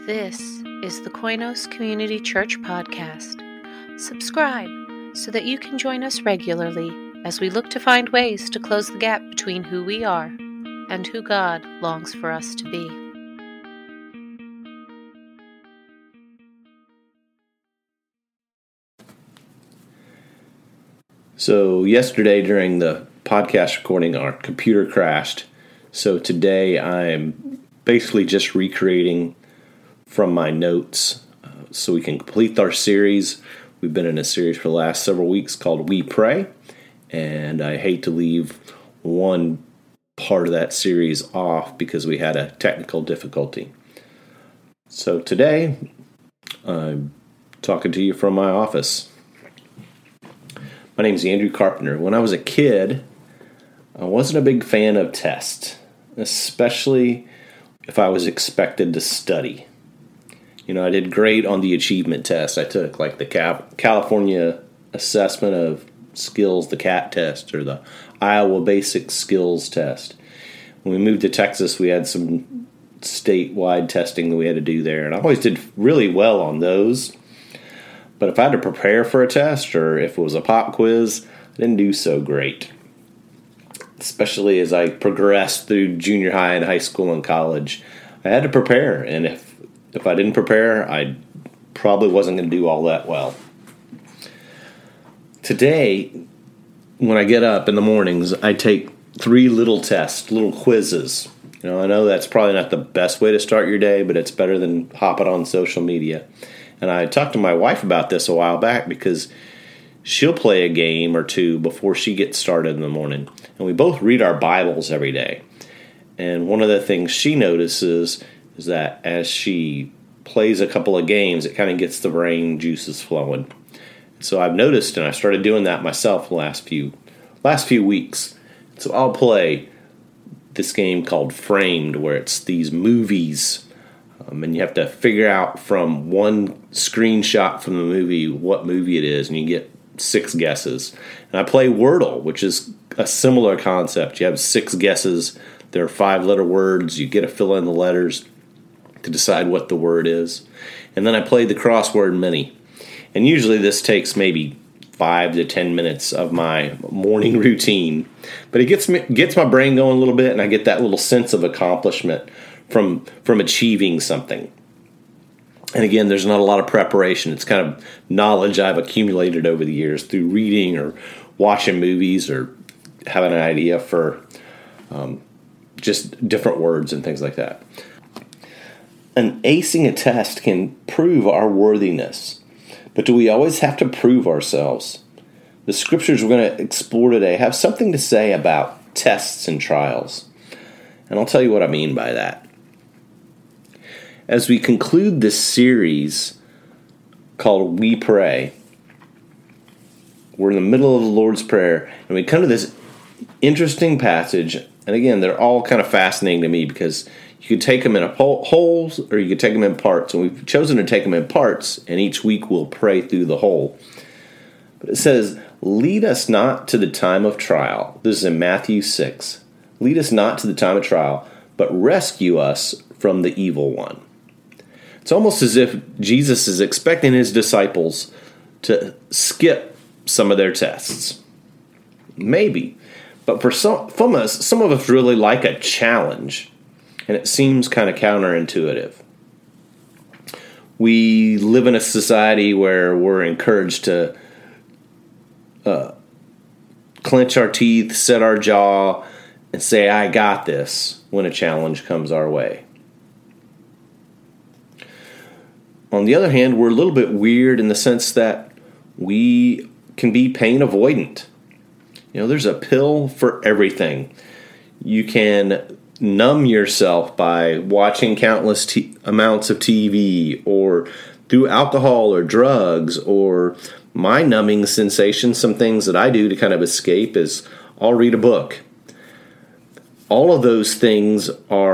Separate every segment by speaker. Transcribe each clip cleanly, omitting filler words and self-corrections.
Speaker 1: This is the Koinos Community Church podcast. Subscribe so that you can join us regularly as we look to find ways to close the gap between who we are and who God longs for us to be.
Speaker 2: So yesterday during the podcast recording, our computer crashed. So today I'm basically just recreating from my notes so we can complete our series. We've been in a series for the last several weeks called We Pray, and I hate to leave one part of that series off because we had a technical difficulty. So today I'm talking to you from my office. My name is Andrew Carpenter. When I was a kid, I wasn't a big fan of tests, especially if I was expected to study. I did great on the achievement test. I took like the California Assessment of Skills, the CAT test, or the Iowa Basic Skills test. When we moved to Texas, we had some statewide testing that we had to do there, and I always did really well on those. But if I had to prepare for a test, or if it was a pop quiz, I didn't do so great. Especially as I progressed through junior high and high school and college, I had to prepare, and if I didn't prepare, I probably wasn't going to do all that well. Today, when I get up in the mornings, I take 3 little tests, little quizzes. I know that's probably not the best way to start your day, but it's better than hopping on social media. And I talked to my wife about this a while back because she'll play a game or two before she gets started in the morning. And we both read our Bibles every day. And one of the things she notices is that as she plays a couple of games, it kind of gets the brain juices flowing. So I've noticed, and I started doing that myself the last few weeks. So I'll play this game called Framed, where it's these movies, and you have to figure out from one screenshot from the movie what movie it is, and you get 6 guesses. And I play Wordle, which is a similar concept. You have 6 guesses. There are 5-letter words. You get to fill in the letters to decide what the word is. And then I play the crossword mini. And usually this takes maybe 5 to 10 minutes of my morning routine. But it gets my brain going a little bit, and I get that little sense of accomplishment from achieving something. And again, there's not a lot of preparation. It's kind of knowledge I've accumulated over the years through reading or watching movies or having an idea for just different words and things like that. And acing a test can prove our worthiness. But do we always have to prove ourselves? The scriptures we're going to explore today have something to say about tests and trials. And I'll tell you what I mean by that. As we conclude this series called We Pray, we're in the middle of the Lord's Prayer, and we come to this interesting passage. And again, they're all kind of fascinating to me because you could take them in wholes or you could take them in parts. And we've chosen to take them in parts, and each week we'll pray through the whole. But it says, lead us not to the time of trial. This is in Matthew 6. Lead us not to the time of trial, but rescue us from the evil one. It's almost as if Jesus is expecting his disciples to skip some of their tests. Maybe. But for some of us really like a challenge. And it seems kind of counterintuitive. We live in a society where we're encouraged to clench our teeth, set our jaw, and say, I got this, when a challenge comes our way. On the other hand, we're a little bit weird in the sense that we can be pain avoidant. There's a pill for everything. You can numb yourself by watching countless amounts of TV, or through alcohol or drugs, or my numbing sensation. Some things that I do to kind of escape is I'll read a book. All of those things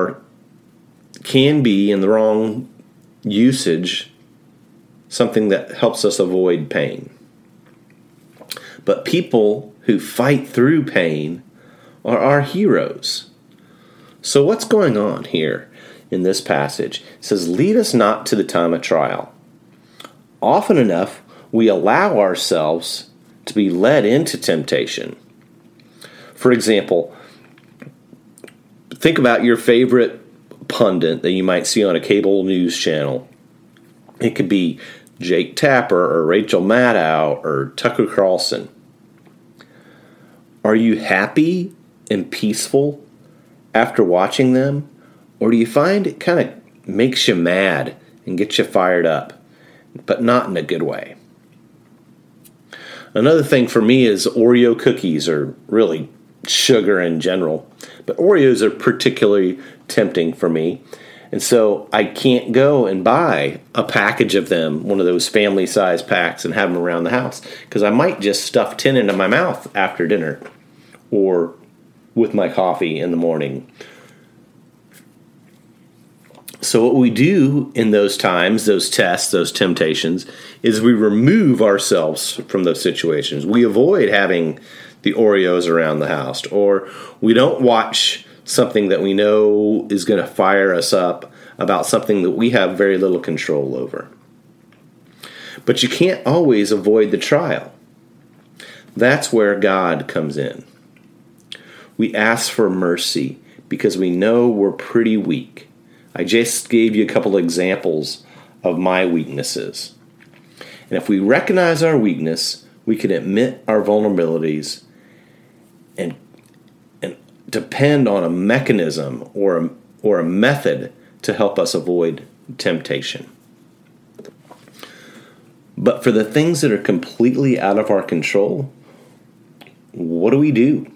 Speaker 2: can be, in the wrong usage, something that helps us avoid pain. But people who fight through pain are our heroes. So what's going on here in this passage? It says, lead us not to the time of trial. Often enough, we allow ourselves to be led into temptation. For example, think about your favorite pundit that you might see on a cable news channel. It could be Jake Tapper or Rachel Maddow or Tucker Carlson. Are you happy and peaceful after watching them? Or do you find it kind of makes you mad and gets you fired up, but not in a good way? Another thing for me is Oreo cookies, or really sugar in general. But Oreos are particularly tempting for me. And so I can't go and buy a package of them, one of those family-size packs, and have them around the house, because I might just stuff 10 into my mouth after dinner or with my coffee in the morning. So what we do in those times, those tests, those temptations, is we remove ourselves from those situations. We avoid having the Oreos around the house, or we don't watch something that we know is going to fire us up about something that we have very little control over. But you can't always avoid the trial. That's where God comes in. We ask for mercy because we know we're pretty weak. I just gave you a couple examples of my weaknesses. And if we recognize our weakness, we can admit our vulnerabilities and depend on a mechanism or a method to help us avoid temptation. But for the things that are completely out of our control, what do we do?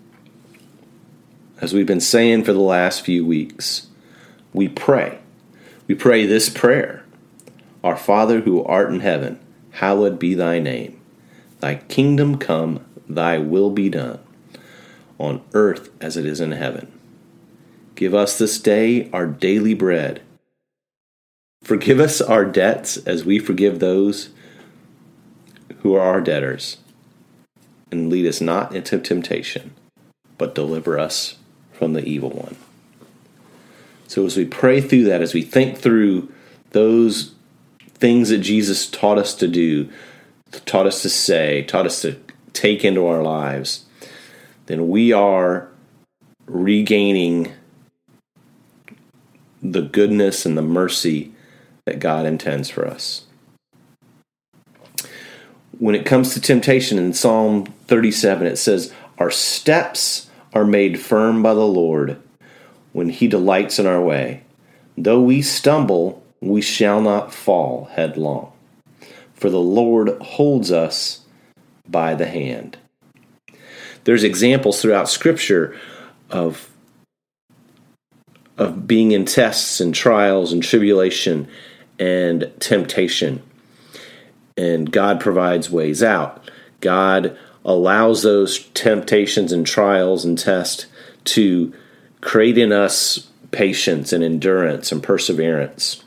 Speaker 2: As we've been saying for the last few weeks, we pray. We pray this prayer. Our Father who art in heaven, hallowed be thy name. Thy kingdom come, thy will be done, on earth as it is in heaven. Give us this day our daily bread. Forgive us our debts as we forgive those who are our debtors. And lead us not into temptation, but deliver us from the evil one. So as we pray through that, as we think through those things that Jesus taught us to do, taught us to say, taught us to take into our lives, then we are regaining the goodness and the mercy that God intends for us. When it comes to temptation, in Psalm 37, it says, our steps are made firm by the Lord when he delights in our way. Though we stumble, we shall not fall headlong, for the Lord holds us by the hand. There's examples throughout Scripture of being in tests and trials and tribulation and temptation. And God provides ways out. God allows those temptations and trials and tests to create in us patience and endurance and perseverance.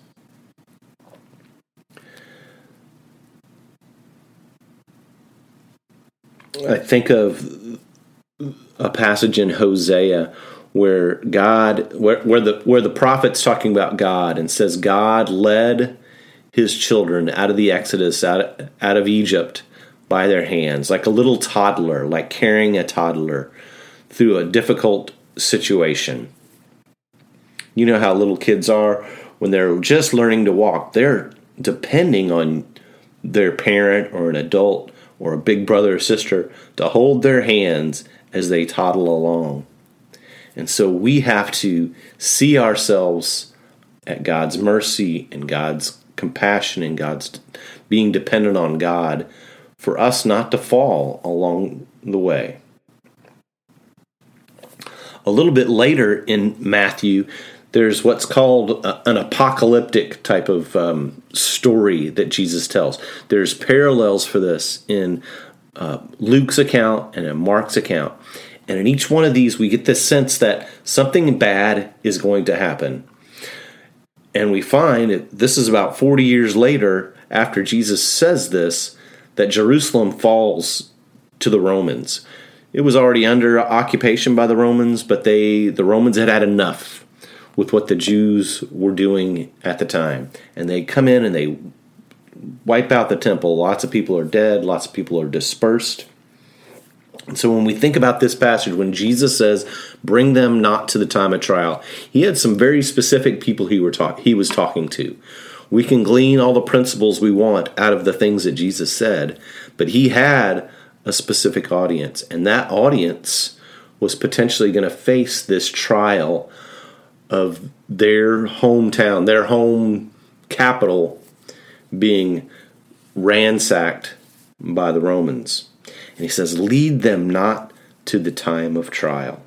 Speaker 2: I think of a passage in Hosea where the prophet's talking about God and says God led his children out of the Exodus, out of Egypt by their hands, like a little toddler, like carrying a toddler through a difficult situation. You know how little kids are when they're just learning to walk. They're depending on their parent or an adult or a big brother or sister to hold their hands as they toddle along. And so we have to see ourselves at God's mercy and God's compassion and God's being dependent on God for us not to fall along the way. A little bit later in Matthew, there's what's called an apocalyptic type of story that Jesus tells. There's parallels for this in Luke's account and in Mark's account. And in each one of these, we get this sense that something bad is going to happen. And we find, this is about 40 years later, after Jesus says this, that Jerusalem falls to the Romans. it was already under occupation by the Romans, but the Romans had had enough with what the Jews were doing at the time. And they come in and they wipe out the temple. Lots of people are dead. Lots of people are dispersed. And so when we think about this passage, when Jesus says, bring them not to the time of trial, he had some very specific people he was talking to. We can glean all the principles we want out of the things that Jesus said, but he had a specific audience, and that audience was potentially going to face this trial of their hometown, their home capital being ransacked by the Romans. And he says, lead them not to the time of trial.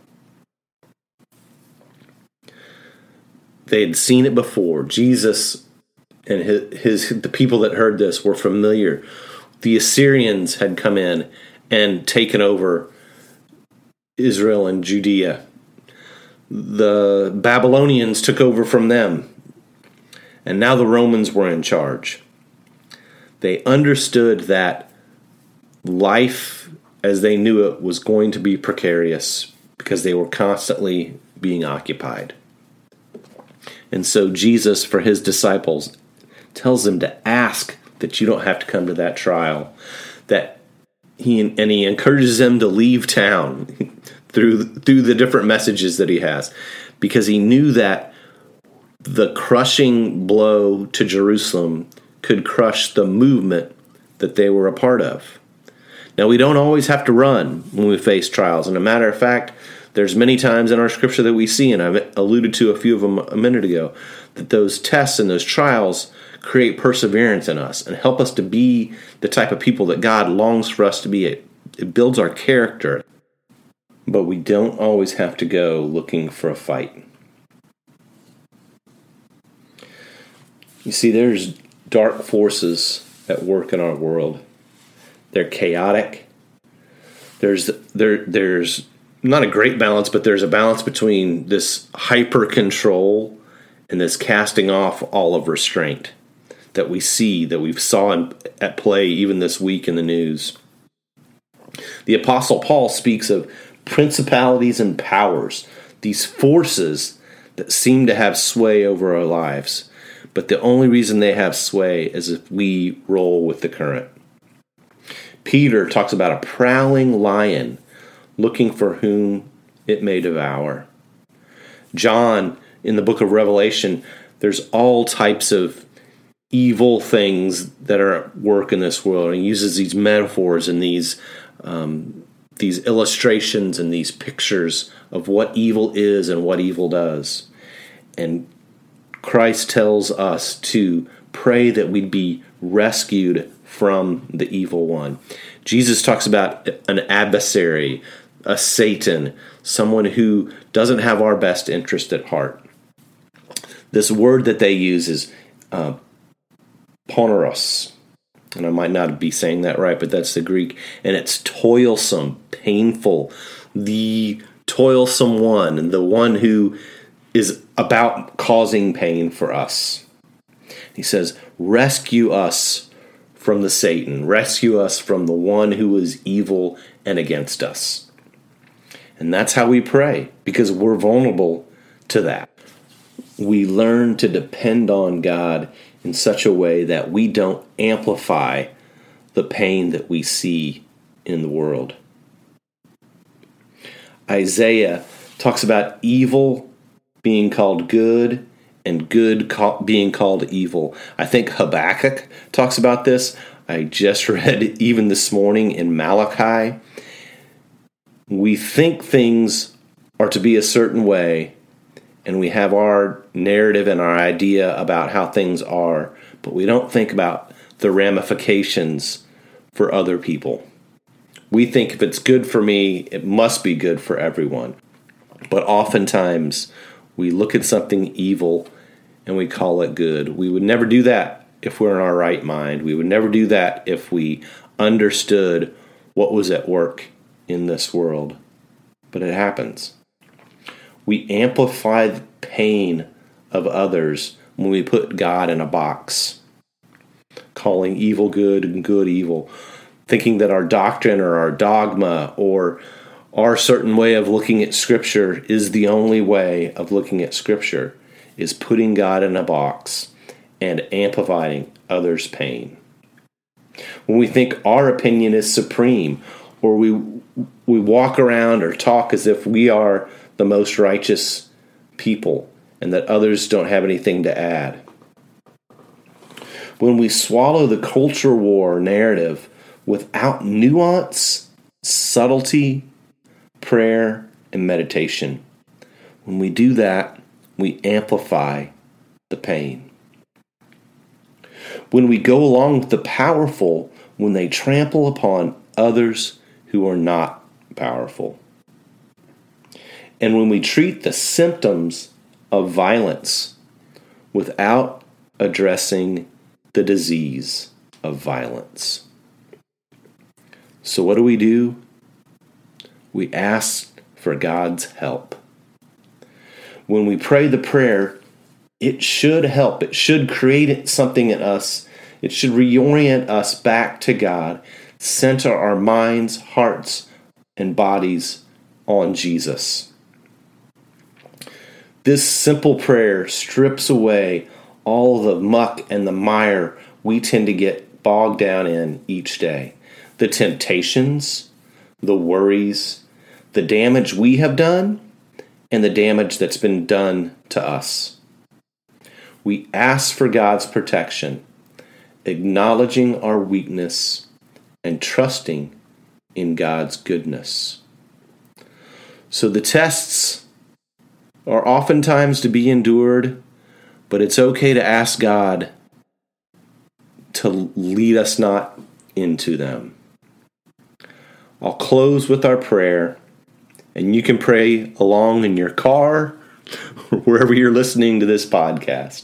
Speaker 2: They had seen it before. Jesus and the people that heard this were familiar. The Assyrians had come in and taken over Israel and Judea. The Babylonians took over from them. And now the Romans were in charge. They understood that life as they knew it was going to be precarious because they were constantly being occupied. And so Jesus, for his disciples, tells them to ask that you don't have to come to that trial. He encourages them to leave town through the different messages that he has, because he knew that the crushing blow to Jerusalem could crush the movement that they were a part of. Now, we don't always have to run when we face trials. And a matter of fact, there's many times in our scripture that we see, and I've alluded to a few of them a minute ago, that those tests and those trials create perseverance in us and help us to be the type of people that God longs for us to be. It builds our character. But we don't always have to go looking for a fight. You see, there's dark forces at work in our world. They're chaotic. There's not a great balance, but there's a balance between this hyper control and this casting off all of restraint that we see, that we've saw at play even this week in the news. The Apostle Paul speaks of principalities and powers, these forces that seem to have sway over our lives. But the only reason they have sway is if we roll with the current. Peter talks about a prowling lion looking for whom it may devour. John, in the book of Revelation, there's all types of evil things that are at work in this world. And he uses these metaphors and these illustrations and these pictures of what evil is and what evil does. And Christ tells us to pray that we'd be rescued from the evil one. Jesus talks about an adversary, a Satan, someone who doesn't have our best interest at heart. This word that they use is poneros. And I might not be saying that right, but that's the Greek. And it's toilsome, painful, the toilsome one, and the one who is about causing pain for us. He says, rescue us from the Satan. Rescue us from the one who is evil and against us. And that's how we pray, because we're vulnerable to that. We learn to depend on God in such a way that we don't amplify the pain that we see in the world. Isaiah talks about evil being called good and good being called evil. I think Habakkuk talks about this. I just read even this morning in Malachi. We think things are to be a certain way, and we have our narrative and our idea about how things are, but we don't think about the ramifications for other people. We think if it's good for me, it must be good for everyone. But oftentimes, we look at something evil and we call it good. We would never do that if we're in our right mind. We would never do that if we understood what was at work in this world. But it happens. We amplify the pain of others when we put God in a box, calling evil good and good evil, thinking that our doctrine or our dogma or Our certain way of looking at Scripture is the only way of looking at Scripture, is putting God in a box and amplifying others' pain. When we think our opinion is supreme, or we walk around or talk as if we are the most righteous people and that others don't have anything to add. When we swallow the culture war narrative without nuance, subtlety, prayer, and meditation. When we do that, we amplify the pain. When we go along with the powerful when they trample upon others who are not powerful. And when we treat the symptoms of violence without addressing the disease of violence. So what do? We ask for God's help. When we pray the prayer, it should help. It should create something in us. It should reorient us back to God, center our minds, hearts, and bodies on Jesus. This simple prayer strips away all the muck and the mire we tend to get bogged down in each day. The temptations, the worries, the damage we have done, and the damage that's been done to us. We ask for God's protection, acknowledging our weakness and trusting in God's goodness. So the tests are oftentimes to be endured, but it's okay to ask God to lead us not into them. I'll close with our prayer, and you can pray along in your car or wherever you're listening to this podcast.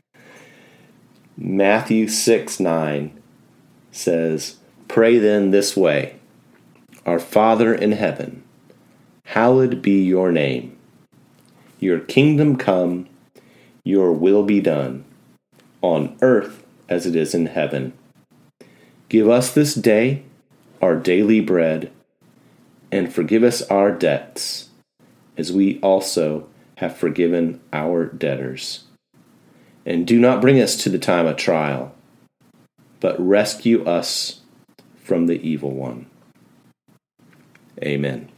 Speaker 2: Matthew 6:9 says, "Pray then this way, Our Father in heaven, hallowed be your name. Your kingdom come, your will be done, on earth as it is in heaven. Give us this day our daily bread, and forgive us our debts, as we also have forgiven our debtors. And do not bring us to the time of trial, but rescue us from the evil one." Amen.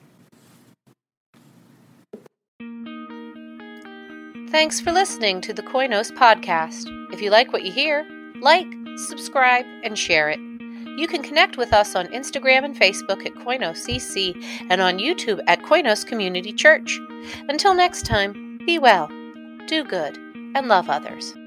Speaker 1: Thanks for listening to the Koinos podcast. If you like what you hear, like, subscribe, and share it. You can connect with us on Instagram and Facebook at Koinos CC and on YouTube at Koinos Community Church. Until next time, be well, do good, and love others.